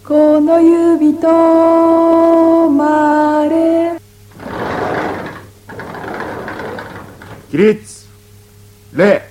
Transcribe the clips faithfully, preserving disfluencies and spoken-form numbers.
この指止まれ。 起立礼。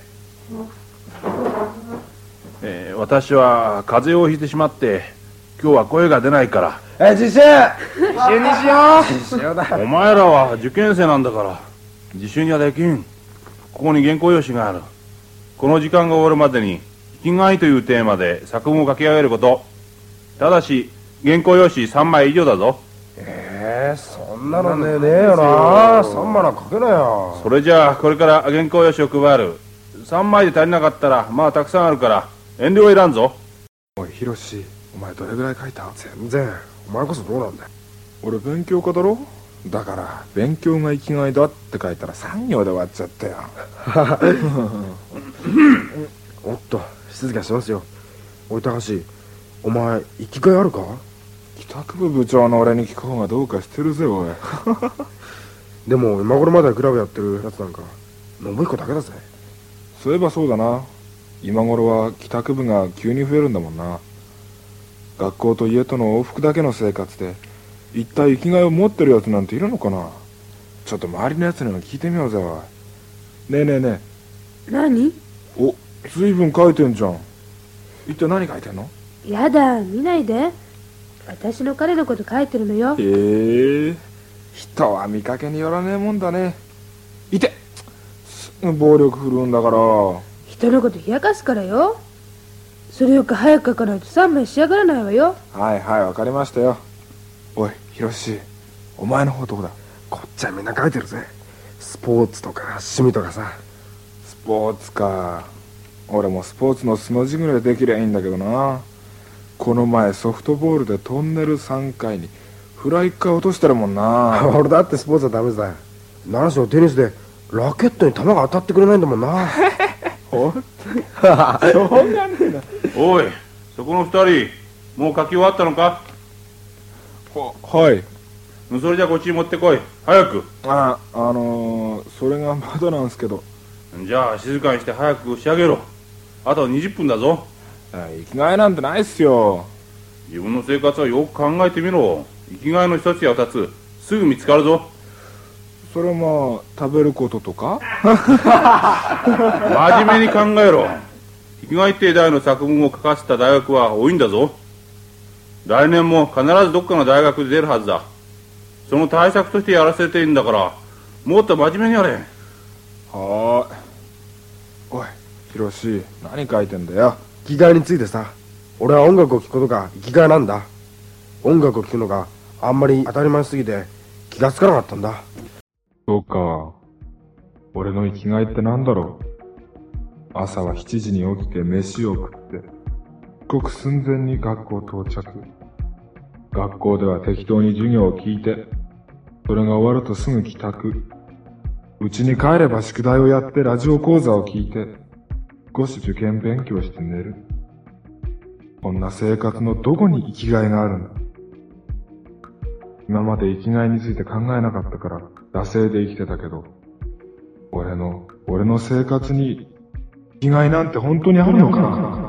えー、私は風邪をひいてしまって今日は声が出ないから。 え、自習自習にしよう自習だ。 お前らは受験生なんだから自習にはできん。ここに原稿用紙がある。この時間が終わるまでに生きがいというテーマで作文を書き上げること。ただし原稿用紙さんまい以上だぞ。 えー、そんなのねねえよな。さんまいな書けなよ。 それじゃあこれから原稿用紙を配る。さんまいで足りなかったらまあたくさんあるから遠慮はいらんぞ。 おいヒロシ、お前どれぐらい書いた？ 全然。お前こそどうなんだよ。 俺勉強家だろ。だから勉強が生きがいだって書いたらさん行で終わっちゃったよ。 おっと、静かしますよ。おい高橋、お前生きがいあるか？ 帰宅部部長の俺に聞く方がどうかしてるぜおい。 でも今頃までクラブやってるやつなんか信彦だけだぜ。 そういえばそうだな。今頃は帰宅部が急に増えるんだもんな。学校と家との往復だけの生活で一体生きがいを持ってるやつなんているのかな。ちょっと周りのやつにも聞いてみようぜおい。ねえねえねえ。何？ お、随分書いてんじゃん。一体何書いてんの？ やだ、見ないで。私の彼のこと書いてるのよ。 へえ、人は見かけによらねえもんだね。いて、すぐ暴力振るうんだから。 人のこと冷やかすからよ。それよく早く書かないとさんまい仕上がらないわよ。 はいはい、わかりましたよ。おいヒロシ、お前の方どこだ？ こっちはみんな書いてるぜ。スポーツとか趣味とかさ。 スポーツか。俺もスポーツの素の字ぐらいできりゃいいんだけどな。この前ソフトボールでトンネルさんかいにフライいっかい落としてるもんな。 俺だってスポーツはダメだよ。何しろテニスでラケットに球が当たってくれないんだもんな。 ほんとにしょうがねえな。 おい、そこの二人もう書き終わったのか？ ははい。 それじゃこっちに持ってこい、早く。 あ、あのー、それがまだなんすけど。 じゃあ静かにして早く仕上げろ。あとにじゅっぷんだぞ。 生きがいなんてないっすよ。 自分の生活はよく考えてみろ。生きがいの一つや二つすぐ見つかるぞ。 それはまあ食べることとか。 真面目に考えろ。生きがいって題の作文を書かせた大学は多いんだぞ。来年も必ずどっかの大学で出るはずだ。その対策としてやらせていいんだからもっと真面目にやれ。 はーい。おいヒロシ、何書いてんだよ。 生きがいについてさ。俺は音楽を聴くことが生きがいなんだ。音楽を聴くのがあんまり当たり前すぎて気がつかなかったんだ。 そうか。俺の生きがいってなんだろう。朝はしちじに起きて飯を食って帰国寸前に学校到着。学校では適当に授業を聞いて、それが終わるとすぐ帰宅。家に帰れば宿題をやってラジオ講座を聞いて少し受験勉強して寝る。こんな生活のどこに生きがいがあるんだ。今まで生きがいについて考えなかったから惰性で生きてたけど、俺の俺の生活に生きがいなんて本当にあるのかな。